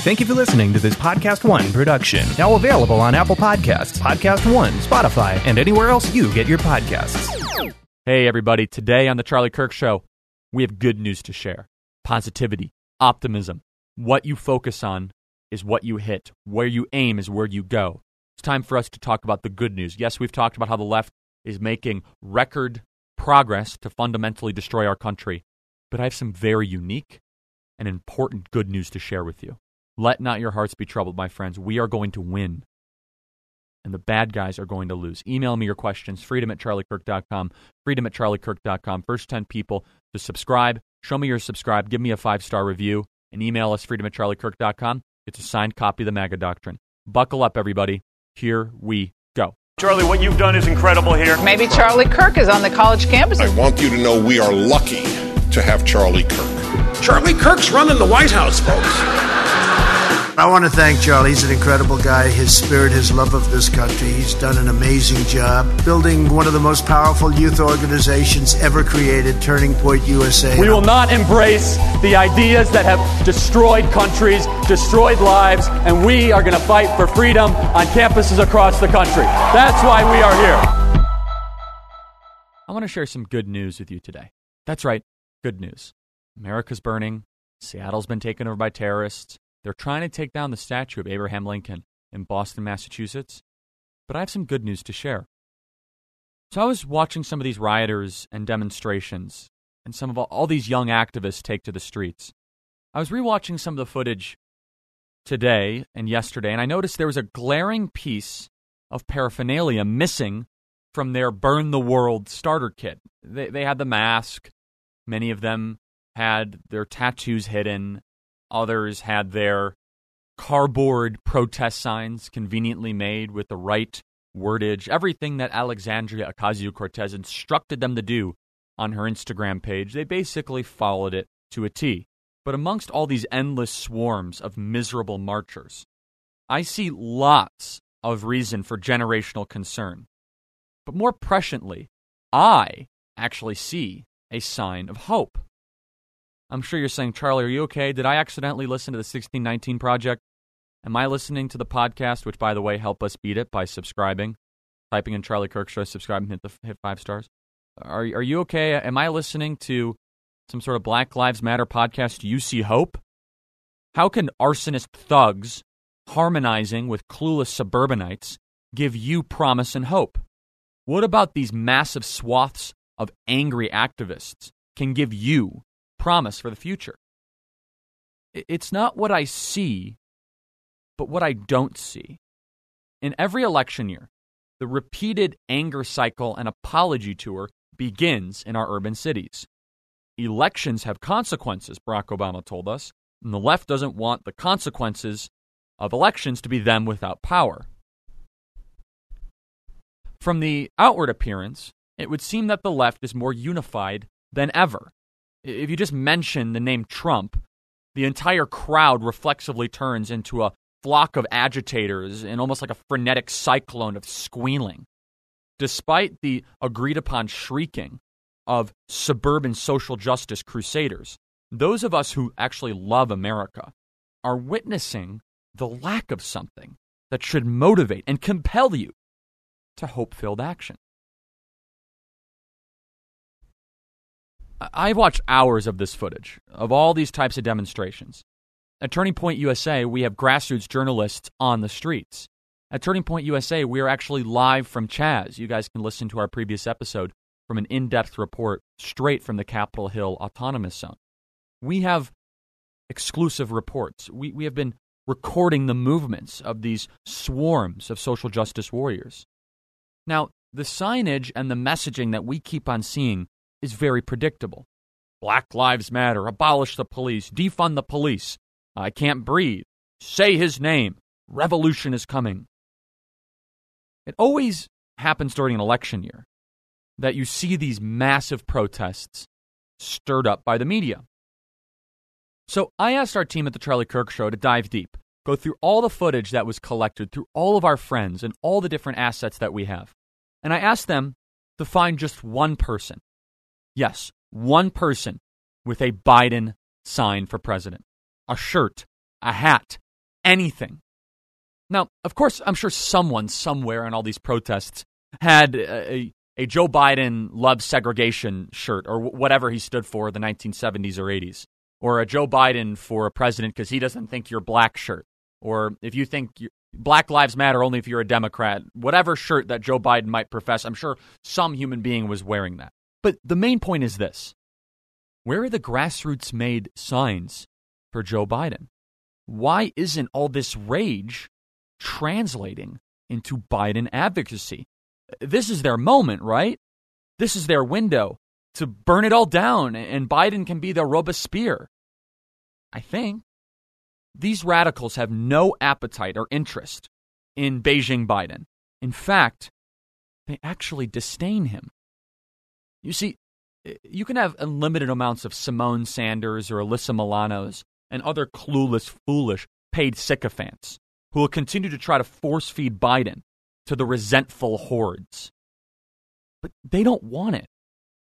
Thank you for listening to this Podcast One production. Now available on Apple Podcasts, Podcast One, Spotify, and anywhere else you get your podcasts. Hey everybody, today on The Charlie Kirk Show, we have good news to share. Positivity, optimism. What you focus on is what you hit. Where you aim is where you go. It's time for us to talk about the good news. Yes, we've talked about how the left is making record progress to fundamentally destroy our country, but I have some very unique and important good news to share with you. Let not your hearts be troubled, my friends. We are going to win, and the bad guys are going to lose. Email me your questions, freedom@charliekirk.com, freedom@charliekirk.com. First 10 people to subscribe, show me you're subscribed, give me a 5-star review, and email us, freedom@charliekirk.com. It's a signed copy of the MAGA Doctrine. Buckle up, everybody. Here we go. Charlie, what you've done is incredible here. Maybe Charlie Kirk is on the college campus. I want you to know we are lucky to have Charlie Kirk. Charlie Kirk's running the White House, folks. I want to thank Charlie. He's an incredible guy. His spirit, his love of this country. He's done an amazing job building one of the most powerful youth organizations ever created, Turning Point USA. We will not embrace the ideas that have destroyed countries, destroyed lives, and we are going to fight for freedom on campuses across the country. That's why we are here. I want to share some good news with you today. That's right, good news. America's burning. Seattle's been taken over by terrorists. They're trying to take down the statue of Abraham Lincoln in Boston, Massachusetts. But I have some good news to share. So I was watching some of these rioters and demonstrations and some of all these young activists take to the streets. I was rewatching some of the footage today and yesterday, and I noticed there was a glaring piece of paraphernalia missing from their Burn the World starter kit. They had the mask. Many of them had their tattoos hidden. Others had their cardboard protest signs conveniently made with the right wordage, everything that Alexandria Ocasio-Cortez instructed them to do on her Instagram page. They basically followed it to a T. But amongst all these endless swarms of miserable marchers, I see lots of reason for generational concern. But more presciently, I actually see a sign of hope. I'm sure you're saying, Charlie, are you okay? Did I accidentally listen to the 1619 Project? Am I listening to the podcast, which, by the way, help us beat it by subscribing, typing in Charlie Kirk Show, subscribe, and hit 5 stars? Are you okay? Am I listening to some sort of Black Lives Matter podcast? Do you see hope? How can arsonist thugs harmonizing with clueless suburbanites give you promise and hope? What about these massive swaths of angry activists can give you promise for the future? It's not what I see, but what I don't see. In every election year, the repeated anger cycle and apology tour begins in our urban cities. Elections have consequences, Barack Obama told us, and the left doesn't want the consequences of elections to be them without power. From the outward appearance, it would seem that the left is more unified than ever. If you just mention the name Trump, the entire crowd reflexively turns into a flock of agitators in almost like a frenetic cyclone of squealing. Despite the agreed-upon shrieking of suburban social justice crusaders, those of us who actually love America are witnessing the lack of something that should motivate and compel you to hope-filled action. I've watched hours of this footage, of all these types of demonstrations. At Turning Point USA, we have grassroots journalists on the streets. At Turning Point USA, we are actually live from Chaz. You guys can listen to our previous episode from an in-depth report straight from the Capitol Hill Autonomous Zone. We have exclusive reports. We have been recording the movements of these swarms of social justice warriors. Now, the signage and the messaging that we keep on seeing is very predictable. Black Lives Matter, abolish the police, defund the police, I can't breathe, say his name, revolution is coming. It always happens during an election year that you see these massive protests stirred up by the media. So I asked our team at the Charlie Kirk Show to dive deep, go through all the footage that was collected through all of our friends and all the different assets that we have. And I asked them to find just one person. Yes, one person with a Biden sign for president. A shirt, a hat, anything. Now, of course, I'm sure someone somewhere in all these protests had a Joe Biden loves segregation shirt or whatever he stood for in the 1970s or 80s, or a Joe Biden for a president because he doesn't think you're black shirt, or if you think Black Lives Matter only if you're a Democrat, whatever shirt that Joe Biden might profess, I'm sure some human being was wearing that. But the main point is this. Where are the grassroots-made signs for Joe Biden? Why isn't all this rage translating into Biden advocacy? This is their moment, right? This is their window to burn it all down, and Biden can be the Robespierre. I think. These radicals have no appetite or interest in Beijing Biden. In fact, they actually disdain him. You see, you can have unlimited amounts of Simone Sanders or Alyssa Milanos and other clueless, foolish, paid sycophants who will continue to try to force-feed Biden to the resentful hordes. But they don't want it.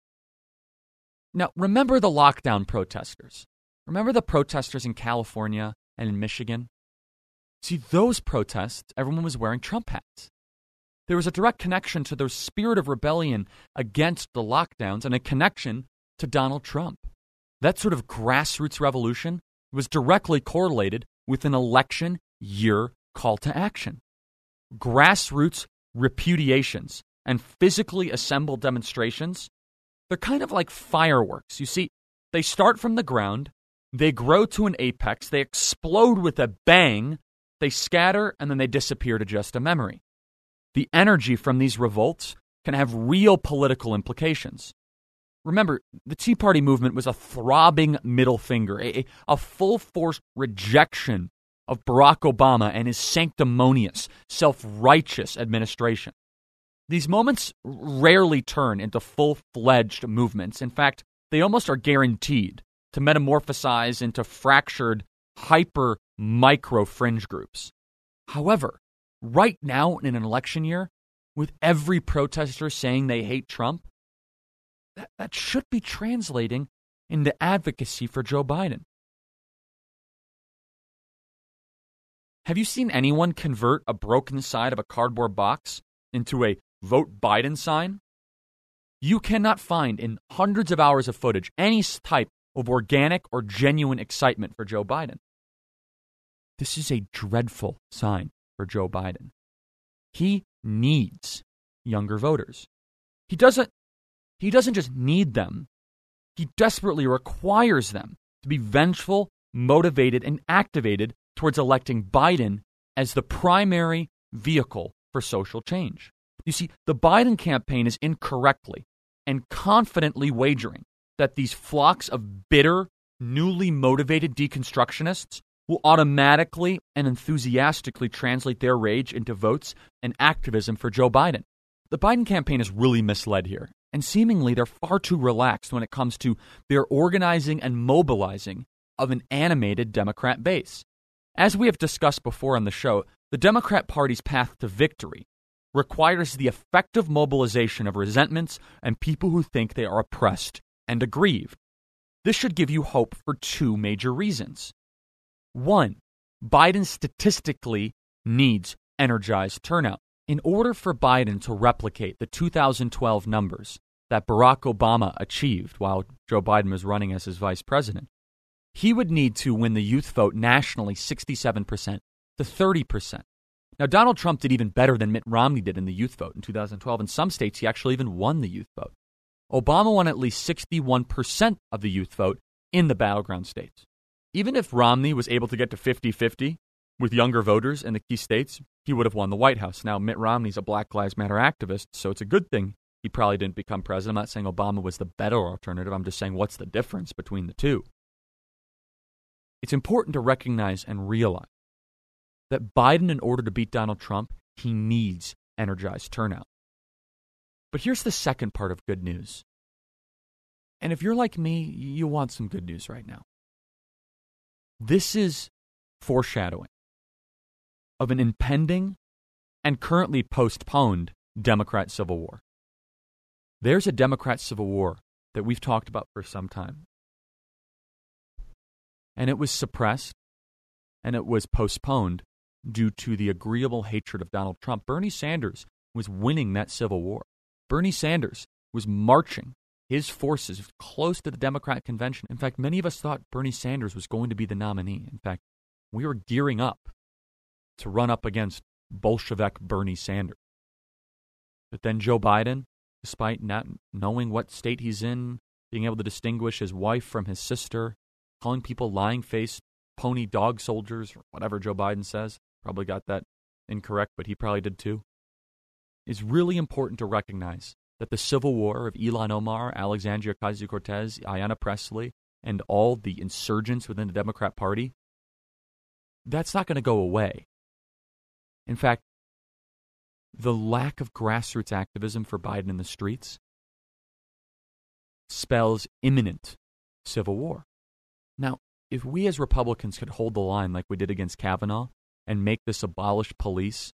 Now, remember the lockdown protesters. Remember the protesters in California and in Michigan? See, those protests, everyone was wearing Trump hats. There was a direct connection to their spirit of rebellion against the lockdowns and a connection to Donald Trump. That sort of grassroots revolution was directly correlated with an election year call to action. Grassroots repudiations and physically assembled demonstrations, they're kind of like fireworks. You see, they start from the ground, they grow to an apex, they explode with a bang, they scatter, and then they disappear to just a memory. The energy from these revolts can have real political implications. Remember, the Tea Party movement was a throbbing middle finger, a full-force rejection of Barack Obama and his sanctimonious, self-righteous administration. These moments rarely turn into full-fledged movements. In fact, they almost are guaranteed to metamorphosize into fractured, hyper-micro fringe groups. However, right now in an election year, with every protester saying they hate Trump, that should be translating into advocacy for Joe Biden. Have you seen anyone convert a broken side of a cardboard box into a Vote Biden sign? You cannot find in hundreds of hours of footage any type of organic or genuine excitement for Joe Biden. This is a dreadful sign for Joe Biden. He needs younger voters. He doesn't just need them. He desperately requires them to be vengeful, motivated, and activated towards electing Biden as the primary vehicle for social change. You see, the Biden campaign is incorrectly and confidently wagering that these flocks of bitter, newly motivated deconstructionists will automatically and enthusiastically translate their rage into votes and activism for Joe Biden. The Biden campaign is really misled here, and seemingly they're far too relaxed when it comes to their organizing and mobilizing of an animated Democrat base. As we have discussed before on the show, the Democrat Party's path to victory requires the effective mobilization of resentments and people who think they are oppressed and aggrieved. This should give you hope for two major reasons. One, Biden statistically needs energized turnout. In order for Biden to replicate the 2012 numbers that Barack Obama achieved while Joe Biden was running as his vice president, he would need to win the youth vote nationally 67% to 30%. Now, Donald Trump did even better than Mitt Romney did in the youth vote in 2012. In some states, he actually even won the youth vote. Obama won at least 61% of the youth vote in the battleground states. Even if Romney was able to get to 50-50 with younger voters in the key states, he would have won the White House. Now, Mitt Romney's a Black Lives Matter activist, so it's a good thing he probably didn't become president. I'm not saying Obama was the better alternative. I'm just saying what's the difference between the two. It's important to recognize and realize that Biden, in order to beat Donald Trump, he needs energized turnout. But here's the second part of good news. And if you're like me, you want some good news right now. This is foreshadowing of an impending and currently postponed Democrat civil war. There's a Democrat civil war that we've talked about for some time. And it was suppressed and it was postponed due to the agreeable hatred of Donald Trump. Bernie Sanders was winning that civil war. Bernie Sanders was marching his forces close to the Democrat convention. In fact, many of us thought Bernie Sanders was going to be the nominee. In fact, we were gearing up to run up against Bolshevik Bernie Sanders. But then Joe Biden, despite not knowing what state he's in, being able to distinguish his wife from his sister, calling people lying-faced pony dog soldiers, or whatever Joe Biden says, probably got that incorrect, but he probably did too. It's really important to recognize that the civil war of Ilhan Omar, Alexandria Ocasio-Cortez, Ayanna Pressley, and all the insurgents within the Democrat Party, that's not going to go away. In fact, the lack of grassroots activism for Biden in the streets spells imminent civil war. Now, if we as Republicans could hold the line like we did against Kavanaugh and make this abolish police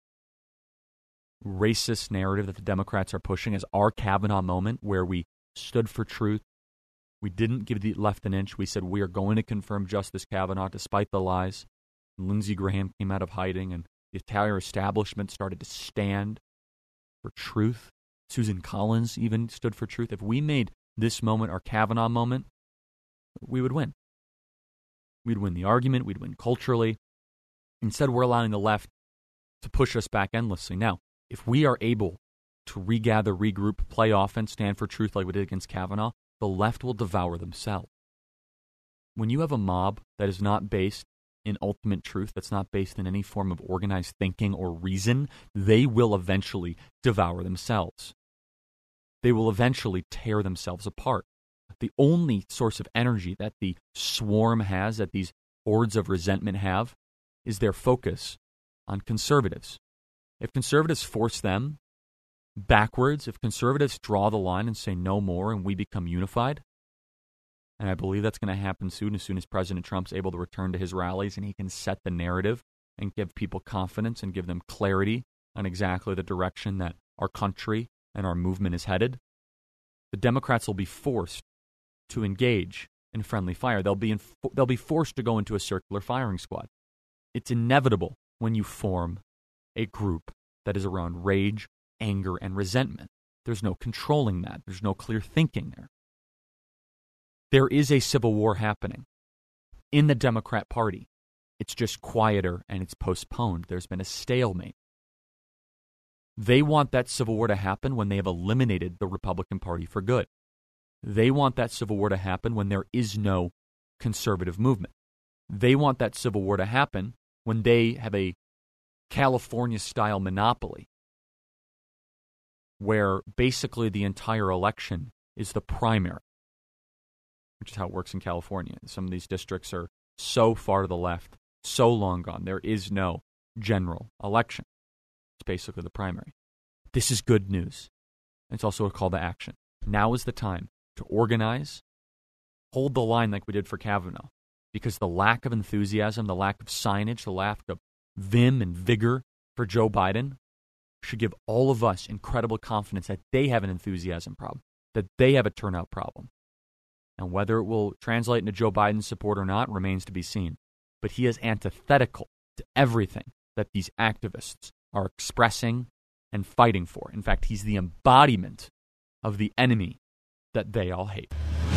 racist narrative that the Democrats are pushing as our Kavanaugh moment, where we stood for truth, we didn't give the left an inch, we said we are going to confirm Justice Kavanaugh despite the lies. And Lindsey Graham came out of hiding and the entire establishment started to stand for truth. Susan Collins even stood for truth. If we made this moment our Kavanaugh moment, we would win. We'd win the argument. We'd win culturally. Instead, we're allowing the left to push us back endlessly. Now, if we are able to regather, regroup, play offense, stand for truth like we did against Kavanaugh, the left will devour themselves. When you have a mob that is not based in ultimate truth, that's not based in any form of organized thinking or reason, they will eventually devour themselves. They will eventually tear themselves apart. The only source of energy that the swarm has, that these hordes of resentment have, is their focus on conservatives. If conservatives force them backwards, if conservatives draw the line and say no more and we become unified, and I believe that's going to happen soon as President Trump's able to return to his rallies and he can set the narrative and give people confidence and give them clarity on exactly the direction that our country and our movement is headed, the Democrats will be forced to engage in friendly fire. They'll be forced to go into a circular firing squad. It's inevitable when you form a group that is around rage, anger, and resentment. There's no controlling that. There's no clear thinking there. There is a civil war happening in the Democrat Party. It's just quieter and it's postponed. There's been a stalemate. They want that civil war to happen when they have eliminated the Republican Party for good. They want that civil war to happen when there is no conservative movement. They want that civil war to happen when they have a California-style monopoly where basically the entire election is the primary, which is how it works in California. Some of these districts are so far to the left, so long gone. There is no general election. It's basically the primary. This is good news. It's also a call to action. Now is the time to organize, hold the line like we did for Kavanaugh, because the lack of enthusiasm, the lack of signage, the lack of vim and vigor for Joe Biden should give all of us incredible confidence that they have an enthusiasm problem, that they have a turnout problem. And whether it will translate into Joe Biden's support or not remains to be seen. But he is antithetical to everything that these activists are expressing and fighting for. In fact, he's the embodiment of the enemy that they all hate.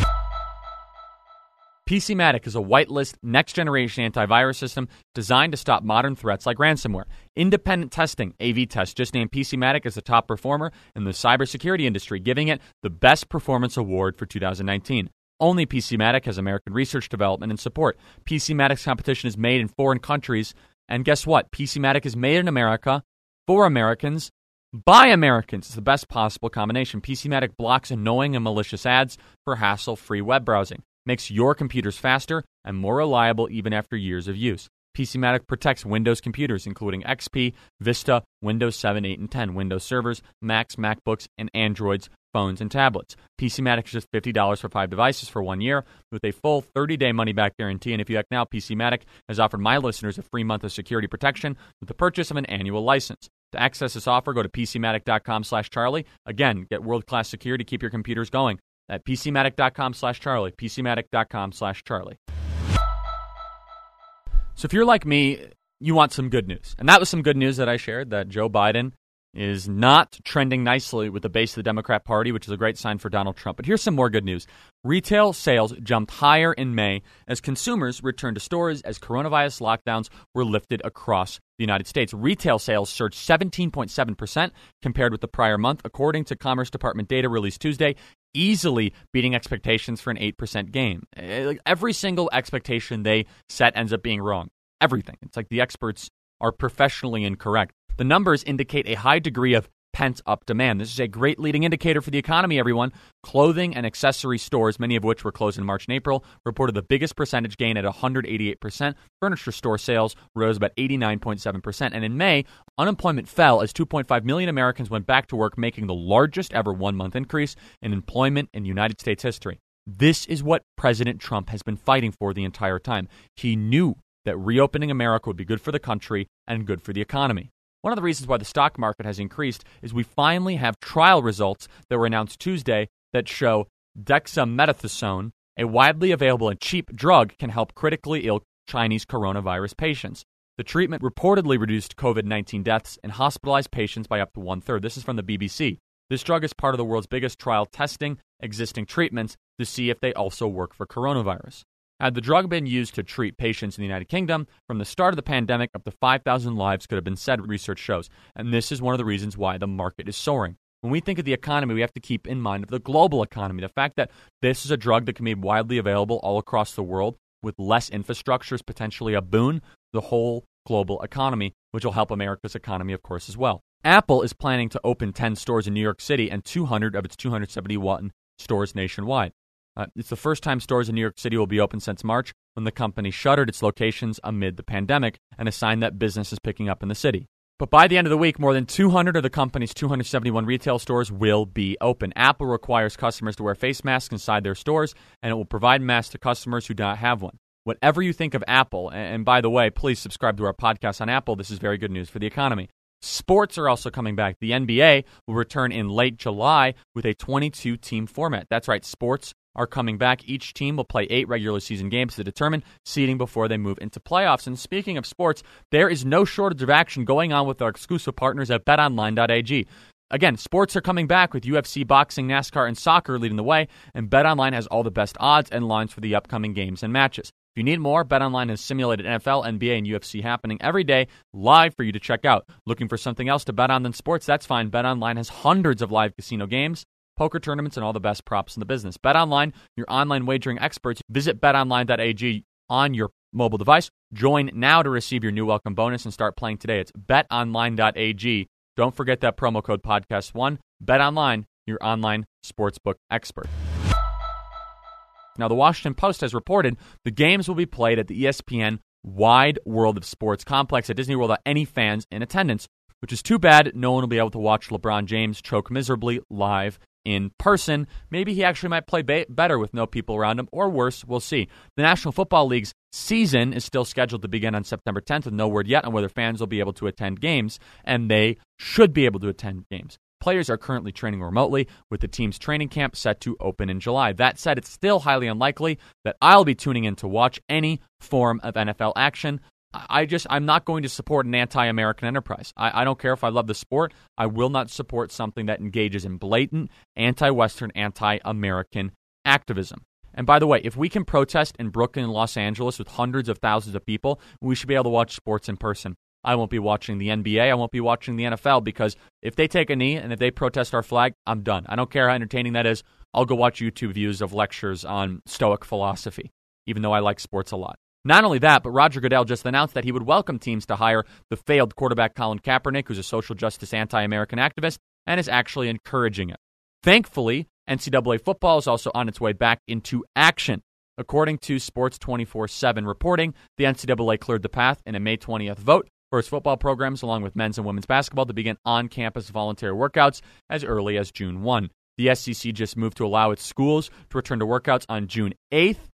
PCmatic is a whitelist, next-generation antivirus system designed to stop modern threats like ransomware. Independent testing, AV-Test, just named PCmatic as the top performer in the cybersecurity industry, giving it the Best Performance Award for 2019. Only PCmatic has American research, development, and support. PCmatic's competition is made in foreign countries, and guess what? PCmatic is made in America, for Americans, by Americans. It's the best possible combination. PCmatic blocks annoying and malicious ads for hassle-free web browsing. Makes your computers faster and more reliable even after years of use. PCmatic protects Windows computers, including XP, Vista, Windows 7, 8, and 10, Windows servers, Macs, MacBooks, and Androids, phones, and tablets. PCmatic is just $50 for 5 devices for 1 year with a full 30-day money-back guarantee. And if you act now, PCmatic has offered my listeners a free month of security protection with the purchase of an annual license. To access this offer, go to PCmatic.com/Charlie. Again, get world-class security, keep your computers going at PCmatic.com/Charlie, PCmatic.com/Charlie. So if you're like me, you want some good news. And that was some good news that I shared, that Joe Biden is not trending nicely with the base of the Democrat Party, which is a great sign for Donald Trump. But here's some more good news. Retail sales jumped higher in May as consumers returned to stores as coronavirus lockdowns were lifted across the United States. Retail sales surged 17.7% compared with the prior month, according to Commerce Department data released Tuesday, easily beating expectations for an 8% gain. Every single expectation they set ends up being wrong. Everything. It's like the experts are professionally incorrect. The numbers indicate a high degree of pent-up demand. This is a great leading indicator for the economy, everyone. Clothing and accessory stores, many of which were closed in March and April, reported the biggest percentage gain at 188%. Furniture store sales rose about 89.7%. And in May, unemployment fell as 2.5 million Americans went back to work, making the largest ever one-month increase in employment in United States history. This is what President Trump has been fighting for the entire time. He knew that reopening America would be good for the country and good for the economy. One of the reasons why the stock market has increased is we finally have trial results that were announced Tuesday that show dexamethasone, a widely available and cheap drug, can help critically ill Chinese coronavirus patients. The treatment reportedly reduced COVID-19 deaths in hospitalized patients by up to one-third. This is from the BBC. This drug is part of the world's biggest trial testing existing treatments to see if they also work for coronavirus. Had the drug been used to treat patients in the United Kingdom, from the start of the pandemic, up to 5,000 lives could have been saved, research shows. And this is one of the reasons why the market is soaring. When we think of the economy, we have to keep in mind the global economy. The fact that this is a drug that can be widely available all across the world with less infrastructure is potentially a boon to the whole global economy, which will help America's economy, of course, as well. Apple is planning to open 10 stores in New York City and 200 of its 271 stores nationwide. It's the first time stores in New York City will be open since March, when the company shuttered its locations amid the pandemic, and a sign that business is picking up in the city. But by the end of the week, more than 200 of the company's 271 retail stores will be open. Apple requires customers to wear face masks inside their stores, and it will provide masks to customers who do not have one. Whatever you think of Apple, and by the way, please subscribe to our podcast on Apple. This is very good news for the economy. Sports are also coming back. The NBA will return in late July with a 22-team format. That's right, sports are coming back. Each team will play 8 regular season games to determine seeding before they move into playoffs. And speaking of sports, there is no shortage of action going on with our exclusive partners at betonline.ag. Again, sports are coming back with UFC, boxing, NASCAR, and soccer leading the way, and BetOnline has all the best odds and lines for the upcoming games and matches. If you need more, BetOnline has simulated NFL, NBA, and UFC happening every day live for you to check out. Looking for something else to bet on than sports? That's fine. BetOnline has hundreds of live casino games, poker tournaments, and all the best props in the business. BetOnline, your online wagering experts. Visit betonline.ag on your mobile device. Join now to receive your new welcome bonus and start playing today. It's betonline.ag. Don't forget that promo code podcast1. BetOnline, your online sportsbook expert. Now, the Washington Post has reported the games will be played at the ESPN Wide World of Sports complex at Disney World without any fans in attendance, which is too bad. No one will be able to watch LeBron James choke miserably live in person. Maybe he actually might play better with no people around him, or worse, we'll see. The National Football League's season is still scheduled to begin on September 10th, with no word yet on whether fans will be able to attend games, and they should be able to attend games. Players are currently training remotely, with the team's training camp set to open in July. That said, it's still highly unlikely that I'll be tuning in to watch any form of NFL action. I'm not going to support an anti-American enterprise. I don't care if I love the sport. I will not support something that engages in blatant anti-Western, anti-American activism. And by the way, if we can protest in Brooklyn and Los Angeles with hundreds of thousands of people, we should be able to watch sports in person. I won't be watching the NBA. I won't be watching the NFL, because if they take a knee and if they protest our flag, I'm done. I don't care how entertaining that is. I'll go watch YouTube views of lectures on Stoic philosophy, even though I like sports a lot. Not only that, but Roger Goodell just announced that he would welcome teams to hire the failed quarterback Colin Kaepernick, who's a social justice anti-American activist, and is actually encouraging it. Thankfully, NCAA football is also on its way back into action. According to Sports 24/7 reporting, the NCAA cleared the path in a May 20th vote for its football programs, along with men's and women's basketball, to begin on-campus voluntary workouts as early as June 1. The SEC just moved to allow its schools to return to workouts on June 8th,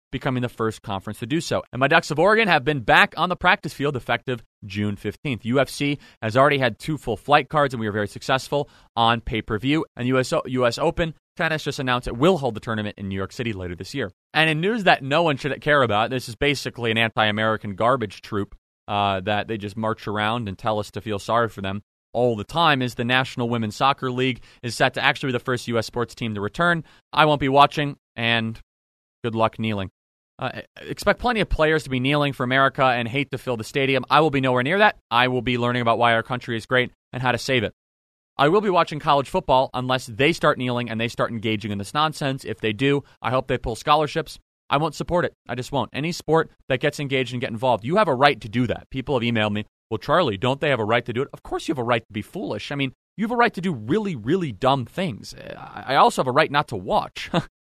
becoming the first conference to do so. And my Ducks of Oregon have been back on the practice field effective June 15th. UFC has already had 2 full flight cards, and we were very successful on pay-per-view. And US Open Tennis just announced it will hold the tournament in New York City later this year. And in news that no one should care about, this is basically an anti-American garbage troop that they just march around and tell us to feel sorry for them all the time, is the National Women's Soccer League is set to actually be the first U.S. sports team to return. I won't be watching, and good luck kneeling. Expect plenty of players to be kneeling for America and hate to fill the stadium. I will be nowhere near that. I will be learning about why our country is great and how to save it. I will be watching college football unless they start kneeling and they start engaging in this nonsense. If they do, I hope they pull scholarships. I won't support it. I just won't. Any sport that gets engaged and get involved, you have a right to do that. People have emailed me, well, Charlie, don't they have a right to do it? Of course you have a right to be foolish. I mean, you have a right to do really, really dumb things. I also have a right not to watch.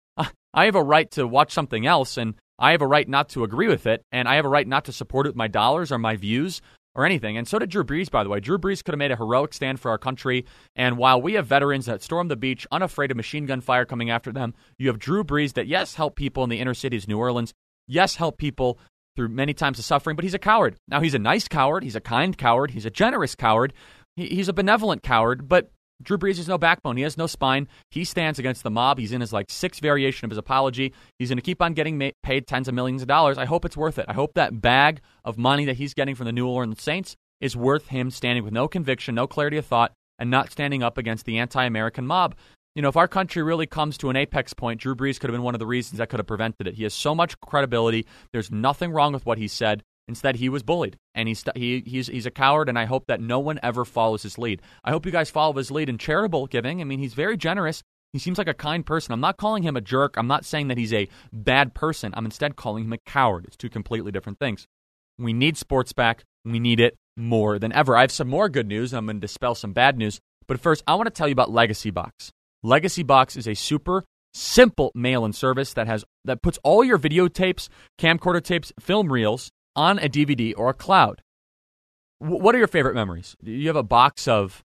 I have a right to watch something else, and I have a right not to agree with it, and I have a right not to support it with my dollars or my views or anything. And so did Drew Brees, by the way. Drew Brees could have made a heroic stand for our country, and while we have veterans that storm the beach, unafraid of machine gun fire coming after them, you have Drew Brees that, yes, help people in the inner cities of New Orleans, yes, help people through many times of suffering, but he's a coward. Now, he's a nice coward, he's a kind coward, he's a generous coward, he's a benevolent coward, but Drew Brees has no backbone. He has no spine. He stands against the mob. He's in his 6th variation of his apology. He's going to keep on getting paid tens of millions of dollars. I hope it's worth it. I hope that bag of money that he's getting from the New Orleans Saints is worth him standing with no conviction, no clarity of thought, and not standing up against the anti-American mob. You know, if our country really comes to an apex point, Drew Brees could have been one of the reasons that could have prevented it. He has so much credibility. There's nothing wrong with what he said. Instead, he was bullied, and he's a coward, and I hope that no one ever follows his lead. I hope you guys follow his lead in charitable giving. I mean, he's very generous. He seems like a kind person. I'm not calling him a jerk. I'm not saying that he's a bad person. I'm instead calling him a coward. It's 2 completely different things. We need sports back. We need it more than ever. I have some more good news. I'm going to dispel some bad news. But first, I want to tell you about Legacy Box. Legacy Box is a super simple mail-in service that puts all your videotapes, camcorder tapes, film reels on a DVD or a cloud. What are your favorite memories? Do you have a box of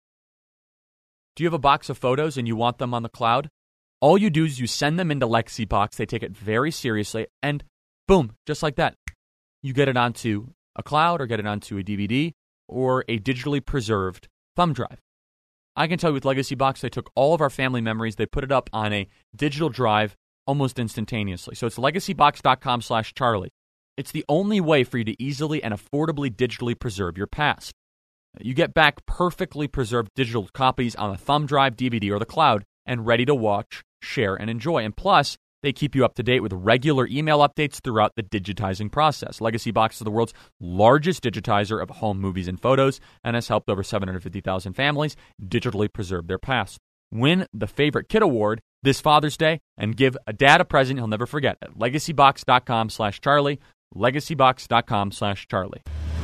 photos and you want them on the cloud? All you do is you send them into Legacy Box. They take it very seriously, and boom, just like that, you get it onto a cloud or get it onto a DVD or a digitally preserved thumb drive. I can tell you with Legacy Box, they took all of our family memories, they put it up on a digital drive almost instantaneously. So it's legacybox.com/Charlie. It's the only way for you to easily and affordably digitally preserve your past. You get back perfectly preserved digital copies on a thumb drive, DVD, or the cloud, and ready to watch, share, and enjoy. And plus, they keep you up to date with regular email updates throughout the digitizing process. Legacy Box is the world's largest digitizer of home movies and photos and has helped over 750,000 families digitally preserve their past. Win the Favorite Kid Award this Father's Day and give a dad a present he'll never forget at legacybox.com/Charlie. legacybox.com/Charlie.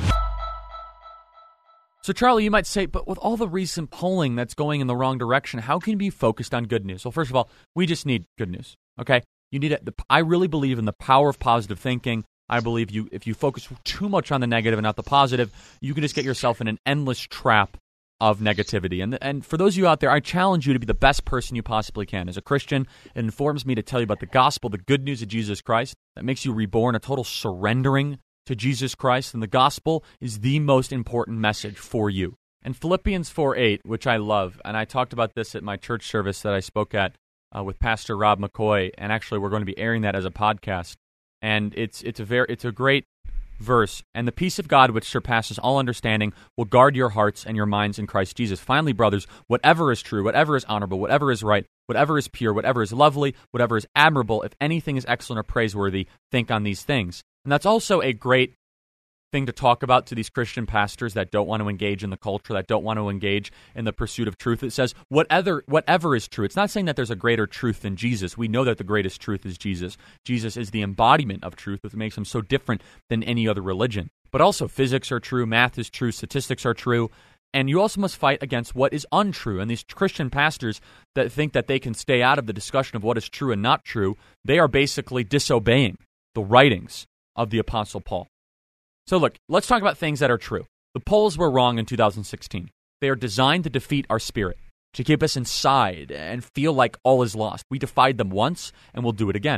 So, Charlie, you might say, but with all the recent polling that's going in the wrong direction, how can you be focused on good news? Well, first of all, we just need good news, okay? You need it. I really believe in the power of positive thinking. I believe if you focus too much on the negative and not the positive, you can just get yourself in an endless trap of negativity. And for those of you out there, I challenge you to be the best person you possibly can. As a Christian, it informs me to tell you about the gospel, the good news of Jesus Christ that makes you reborn, a total surrendering to Jesus Christ. And the gospel is the most important message for you. And Philippians 4:8, which I love, and I talked about this at my church service that I spoke at with Pastor Rob McCoy, and actually we're going to be airing that as a podcast. And it's a great verse. And the peace of God, which surpasses all understanding, will guard your hearts and your minds in Christ Jesus. Finally, brothers, whatever is true, whatever is honorable, whatever is right, whatever is pure, whatever is lovely, whatever is admirable, if anything is excellent or praiseworthy, think on these things. And that's also a great thing to talk about to these Christian pastors that don't want to engage in the culture, that don't want to engage in the pursuit of truth. It says, whatever is true. It's not saying that there's a greater truth than Jesus. We know that the greatest truth is Jesus. Jesus is the embodiment of truth, which makes him so different than any other religion. But also physics are true, math is true, statistics are true, and you also must fight against what is untrue. And these Christian pastors that think that they can stay out of the discussion of what is true and not true, they are basically disobeying the writings of the Apostle Paul. So look, let's talk about things that are true. The polls were wrong in 2016. They are designed to defeat our spirit, to keep us inside and feel like all is lost. We defied them once, and we'll do it again.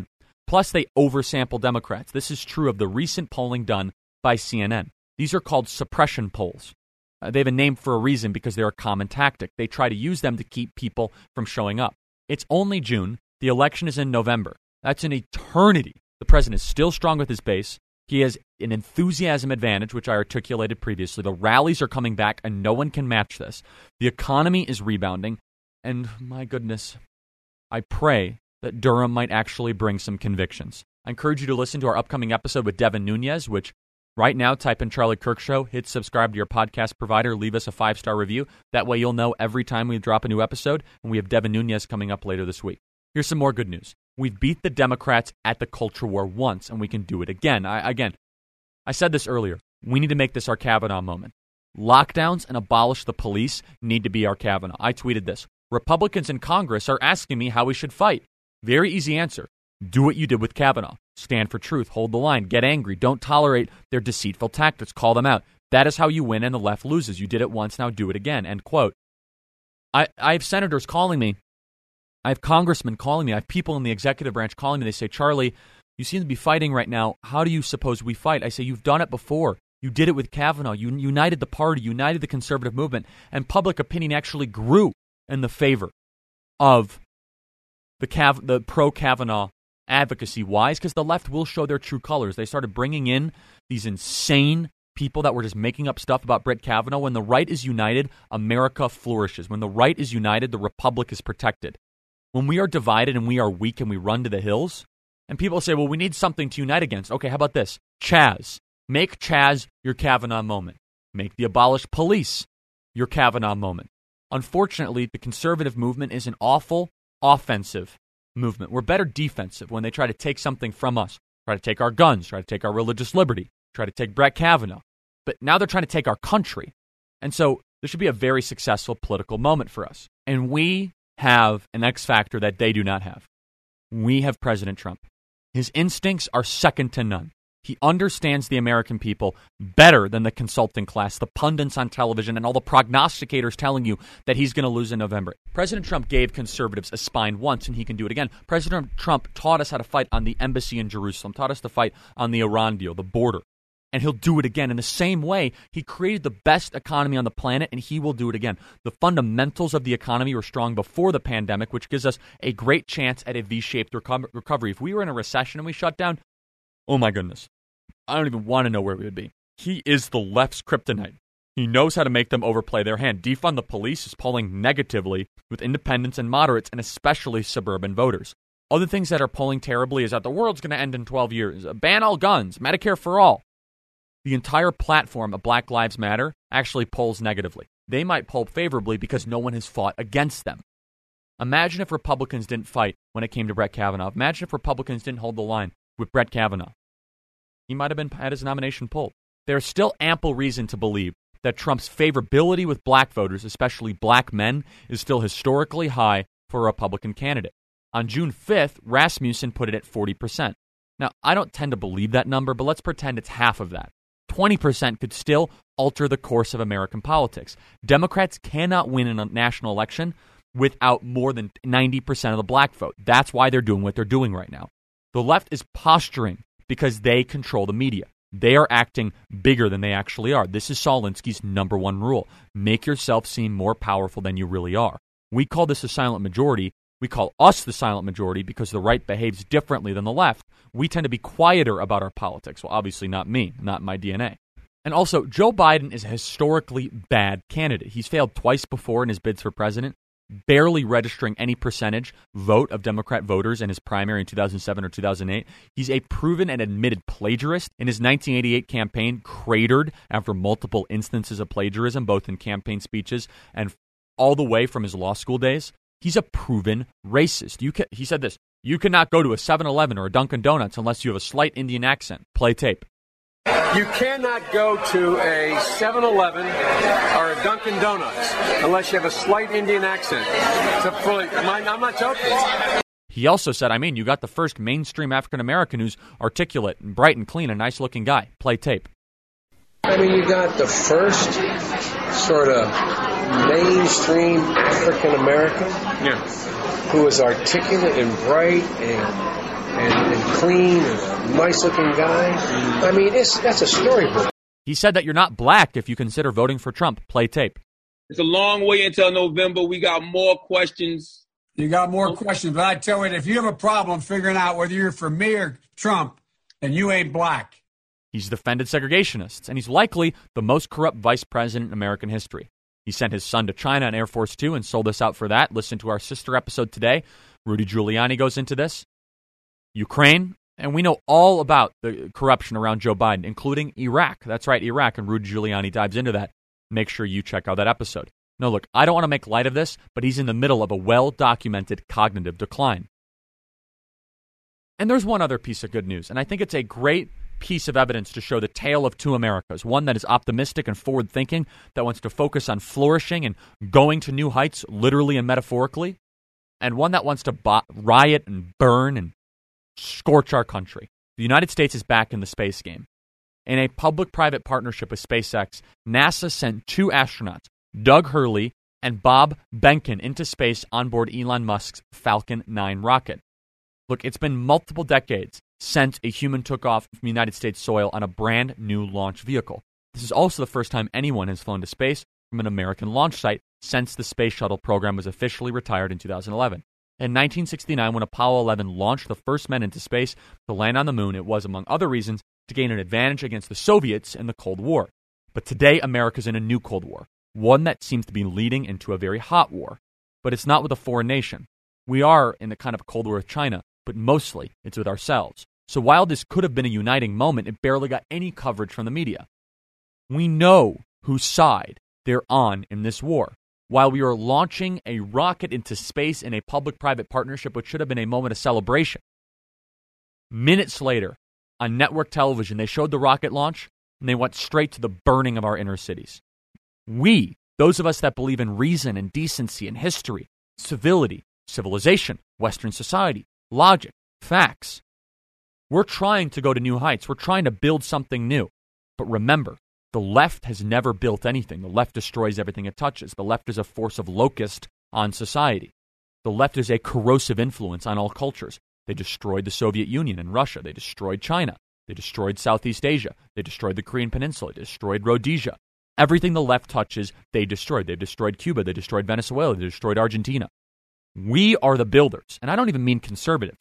Plus, they oversample Democrats. This is true of the recent polling done by CNN. These are called suppression polls. They have a name for a reason because they're a common tactic. They try to use them to keep people from showing up. It's only June. The election is in November. That's an eternity. The president is still strong with his base. He has an enthusiasm advantage, which I articulated previously. The rallies are coming back, and no one can match this. The economy is rebounding, and my goodness, I pray that Durham might actually bring some convictions. I encourage you to listen to our upcoming episode with Devin Nunes, which right now, type in Charlie Kirk Show, hit subscribe to your podcast provider, leave us a 5-star review. That way you'll know every time we drop a new episode, and we have Devin Nunes coming up later this week. Here's some more good news. We've beat the Democrats at the culture war once, and we can do it again. I said this earlier. We need to make this our Kavanaugh moment. Lockdowns and abolish the police need to be our Kavanaugh. I tweeted this. Republicans in Congress are asking me how we should fight. Very easy answer. Do what you did with Kavanaugh. Stand for truth. Hold the line. Get angry. Don't tolerate their deceitful tactics. Call them out. That is how you win and the left loses. You did it once, now do it again. End quote. I have senators calling me. I have congressmen calling me. I have people in the executive branch calling me. They say, Charlie, you seem to be fighting right now. How do you suppose we fight? I say, you've done it before. You did it with Kavanaugh. You united the party, united the conservative movement, and public opinion actually grew in the favor of the pro-Kavanaugh advocacy. Why? Because the left will show their true colors. They started bringing in these insane people that were just making up stuff about Brett Kavanaugh. When the right is united, America flourishes. When the right is united, the republic is protected. When we are divided and we are weak and we run to the hills, and people say, well, we need something to unite against. Okay, how about this? Chaz. Make Chaz your Kavanaugh moment. Make the abolished police your Kavanaugh moment. Unfortunately, the conservative movement is an awful offensive movement. We're better defensive when they try to take something from us, try to take our guns, try to take our religious liberty, try to take Brett Kavanaugh. But now they're trying to take our country. And so this should be a very successful political moment for us. And we have an X factor that they do not have. We have President Trump. His instincts are second to none. He understands the American people better than the consulting class, the pundits on television, and all the prognosticators telling you that he's going to lose in November. President Trump gave conservatives a spine once, and he can do it again. President Trump taught us how to fight on the embassy in Jerusalem, taught us to fight on the Iran deal, the border. And he'll do it again. In the same way, he created the best economy on the planet, and he will do it again. The fundamentals of the economy were strong before the pandemic, which gives us a great chance at a V-shaped recovery. If we were in a recession and we shut down, oh my goodness, I don't even want to know where we would be. He is the left's kryptonite. He knows how to make them overplay their hand. Defund the police is polling negatively with independents and moderates, and especially suburban voters. Other things that are polling terribly is that the world's going to end in 12 years. Ban all guns, Medicare for all. The entire platform of Black Lives Matter actually polls negatively. They might poll favorably because no one has fought against them. Imagine if Republicans didn't fight when it came to Brett Kavanaugh. Imagine if Republicans didn't hold the line with Brett Kavanaugh. He might have had his nomination pulled. There's still ample reason to believe that Trump's favorability with black voters, especially black men, is still historically high for a Republican candidate. On June 5th, Rasmussen put it at 40%. Now, I don't tend to believe that number, but let's pretend it's half of that. 20% could still alter the course of American politics. Democrats cannot win in a national election without more than 90% of the black vote. That's why they're doing what they're doing right now. The left is posturing because they control the media. They are acting bigger than they actually are. This is Saul Alinsky's number one rule. Make yourself seem more powerful than you really are. We call this a silent majority. We call us the silent majority because the right behaves differently than the left. We tend to be quieter about our politics. Well, obviously not me, not my DNA. And also, Joe Biden is a historically bad candidate. He's failed twice before in his bids for president, barely registering any percentage vote of Democrat voters in his primary in 2007 or 2008. He's a proven and admitted plagiarist. In his 1988 campaign, cratered after multiple instances of plagiarism, both in campaign speeches and all the way from his law school days. He's a proven racist. He said this, you cannot go to a 7-Eleven or a Dunkin' Donuts unless you have a slight Indian accent. Play tape. You cannot go to a 7-Eleven or a Dunkin' Donuts unless you have a slight Indian accent. I'm not joking. He also said, you got the first mainstream African-American who's articulate and bright and clean, a nice-looking guy. Play tape. You got the first sort of mainstream African-American who is articulate and bright and and clean and a nice-looking guy. I mean, that's a storybook. He said that you're not black if you consider voting for Trump. Play tape. It's a long way until November. We got more questions. You got more questions, but I tell you, if you have a problem figuring out whether you're for me or Trump, then you ain't black. He's defended segregationists, and he's likely the most corrupt vice president in American history. He sent his son to China on Air Force Two and sold us out for that. Listen to our sister episode today. Rudy Giuliani goes into this. Ukraine, and we know all about the corruption around Joe Biden, including Iraq. That's right, Iraq, and Rudy Giuliani dives into that. Make sure you check out that episode. No, look, I don't want to make light of this, but he's in the middle of a well-documented cognitive decline. And there's one other piece of good news, and I think it's a great piece of evidence to show the tale of two Americas, one that is optimistic and forward-thinking, that wants to focus on flourishing and going to new heights, literally and metaphorically, and one that wants to riot and burn and scorch our country. The United States is back in the space game. In a public-private partnership with SpaceX, NASA sent two astronauts, Doug Hurley and Bob Behnken, into space on board Elon Musk's Falcon 9 rocket. Look, it's been multiple decades since a human took off from United States soil on a brand new launch vehicle. This is also the first time anyone has flown to space from an American launch site since the Space Shuttle program was officially retired in 2011. In 1969, when Apollo 11 launched the first men into space to land on the moon, it was, among other reasons, to gain an advantage against the Soviets in the Cold War. But today, America's in a new Cold War, one that seems to be leading into a very hot war. But it's not with a foreign nation. We are in the kind of Cold War with China, but mostly it's with ourselves. So while this could have been a uniting moment, it barely got any coverage from the media. We know whose side they're on in this war. While we are launching a rocket into space in a public-private partnership, which should have been a moment of celebration, minutes later, on network television, they showed the rocket launch, and they went straight to the burning of our inner cities. We, those of us that believe in reason and decency and history, civility, civilization, Western society, logic, facts, we're trying to go to new heights. We're trying to build something new. But remember, the left has never built anything. The left destroys everything it touches. The left is a force of locust on society. The left is a corrosive influence on all cultures. They destroyed the Soviet Union and Russia. They destroyed China. They destroyed Southeast Asia. They destroyed the Korean Peninsula. They destroyed Rhodesia. Everything the left touches, they destroyed. They've destroyed Cuba. They destroyed Venezuela. They destroyed Argentina. We are the builders. And I don't even mean conservatives.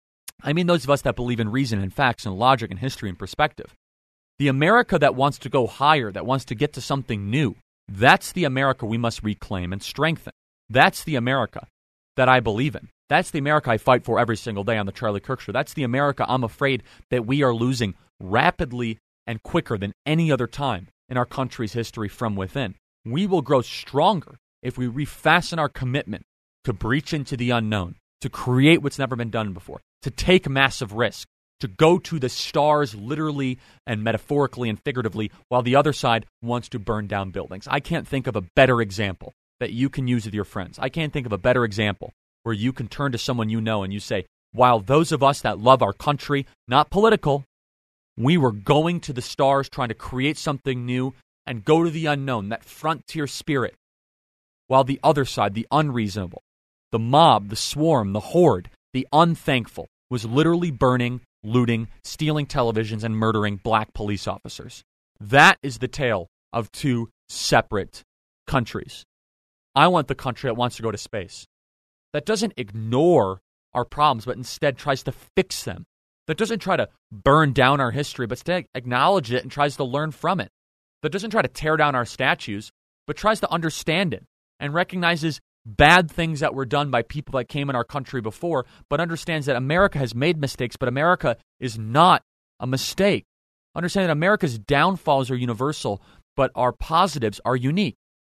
I mean those of us that believe in reason and facts and logic and history and perspective. The America that wants to go higher, that wants to get to something new, that's the America we must reclaim and strengthen. That's the America that I believe in. That's the America I fight for every single day on the Charlie Kirk Show. That's the America I'm afraid that we are losing rapidly and quicker than any other time in our country's history from within. We will grow stronger if we refasten our commitment to breach into the unknown, to create what's never been done before, to take massive risk, to go to the stars literally and metaphorically and figuratively, while the other side wants to burn down buildings. I can't think of a better example that you can use with your friends. I can't think of a better example where you can turn to someone you know and you say, while those of us that love our country, not political, we were going to the stars trying to create something new and go to the unknown, that frontier spirit, while the other side, the unreasonable, the mob, the swarm, the horde, the unthankful, was literally burning, looting, stealing televisions, and murdering black police officers. That is the tale of two separate countries. I want the country that wants to go to space, that doesn't ignore our problems, but instead tries to fix them, that doesn't try to burn down our history, but instead acknowledge it and tries to learn from it, that doesn't try to tear down our statues, but tries to understand it and recognizes bad things that were done by people that came in our country before, but understands that America has made mistakes, but America is not a mistake. Understand that America's downfalls are universal, but our positives are unique.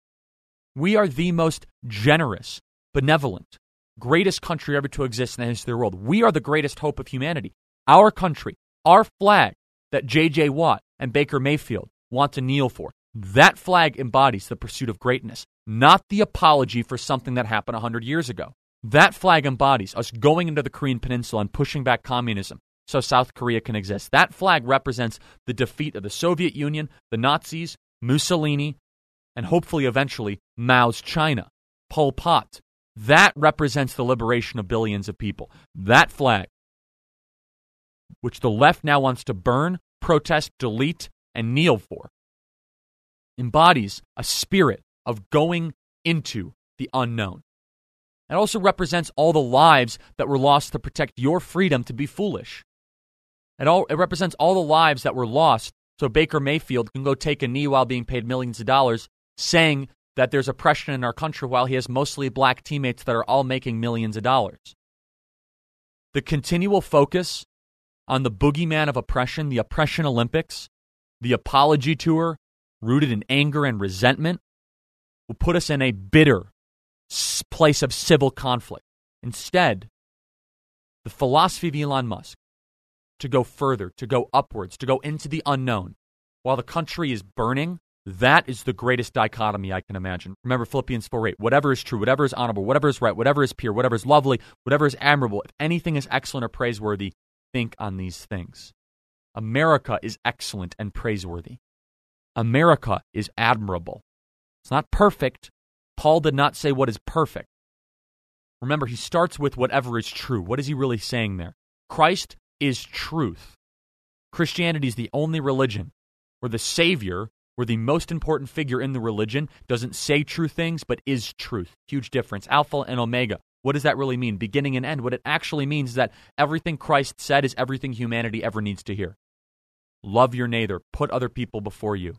We are the most generous, benevolent, greatest country ever to exist in the history of the world. We are the greatest hope of humanity. Our country, our flag that J.J. Watt and Baker Mayfield want to kneel for, that flag embodies the pursuit of greatness, not the apology for something that happened 100 years ago. That flag embodies us going into the Korean Peninsula and pushing back communism so South Korea can exist. That flag represents the defeat of the Soviet Union, the Nazis, Mussolini, and hopefully eventually Mao's China, Pol Pot. That represents the liberation of billions of people. That flag which the left now wants to burn, protest, delete, and kneel for, embodies a spirit of going into the unknown. It also represents all the lives that were lost to protect your freedom to be foolish. It represents all the lives that were lost so Baker Mayfield can go take a knee while being paid millions of dollars, saying that there's oppression in our country while he has mostly black teammates that are all making millions of dollars. The continual focus on the boogeyman of oppression, the Oppression Olympics, the apology tour rooted in anger and resentment, will put us in a bitter place of civil conflict. Instead, the philosophy of Elon Musk, to go further, to go upwards, to go into the unknown, while the country is burning, that is the greatest dichotomy I can imagine. Remember Philippians 4:8, whatever is true, whatever is honorable, whatever is right, whatever is pure, whatever is lovely, whatever is admirable, if anything is excellent or praiseworthy, think on these things. America is excellent and praiseworthy. America is admirable. It's not perfect. Paul did not say what is perfect. Remember, he starts with whatever is true. What is he really saying there? Christ is truth. Christianity is the only religion where the Savior, where the most important figure in the religion, doesn't say true things, but is truth. Huge difference. Alpha and Omega. What does that really mean? Beginning and end. What it actually means is that everything Christ said is everything humanity ever needs to hear. Love your neighbor. Put other people before you.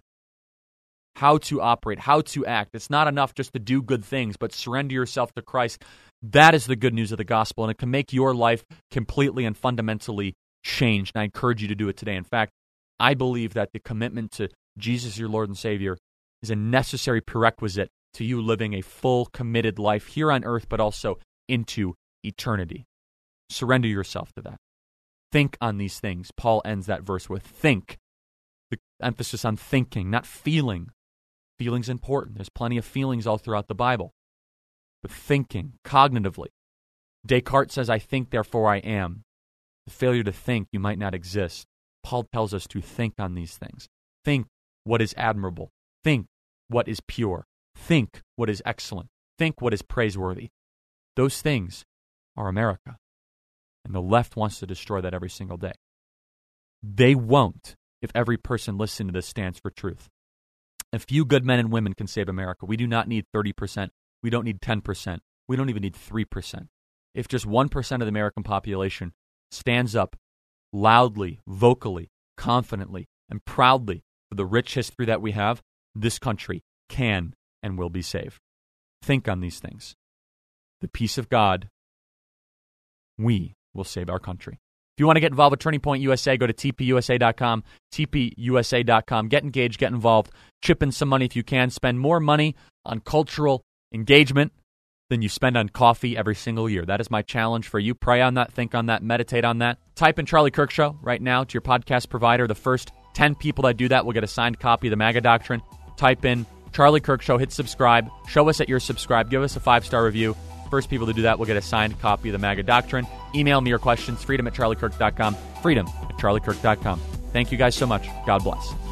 How to operate, how to act. It's not enough just to do good things, but surrender yourself to Christ. That is the good news of the gospel, and it can make your life completely and fundamentally changed. And I encourage you to do it today. In fact, I believe that the commitment to Jesus, your Lord and Savior, is a necessary prerequisite to you living a full, committed life here on earth, but also into eternity. Surrender yourself to that. Think on these things. Paul ends that verse with think. The emphasis on thinking, not feeling. Feeling's important. There's plenty of feelings all throughout the Bible. But thinking, cognitively. Descartes says, I think, therefore I am. The failure to think, you might not exist. Paul tells us to think on these things. Think what is admirable. Think what is pure. Think what is excellent. Think what is praiseworthy. Those things are America. And the left wants to destroy that every single day. They won't if every person listening to this stands for truth. A few good men and women can save America. We do not need 30%. We don't need 10%. We don't even need 3%. If just 1% of the American population stands up loudly, vocally, confidently, and proudly for the rich history that we have, this country can and will be saved. Think on these things. The peace of God, we will save our country. If you want to get involved with Turning Point USA, go to tpusa.com, tpusa.com. Get engaged, get involved, chip in some money if you can. Spend more money on cultural engagement than you spend on coffee every single year. That is my challenge for you. Pray on that, think on that, meditate on that. Type in Charlie Kirk Show right now to your podcast provider. The first 10 people that do that will get a signed copy of the MAGA Doctrine. Type in Charlie Kirk Show, hit subscribe. Show us that you're subscribed. Give us a 5-star review. First people to do that will get a signed copy of the MAGA Doctrine. Email me your questions, freedom@charliekirk.com, freedom@charliekirk.com. Thank you guys so much. God bless.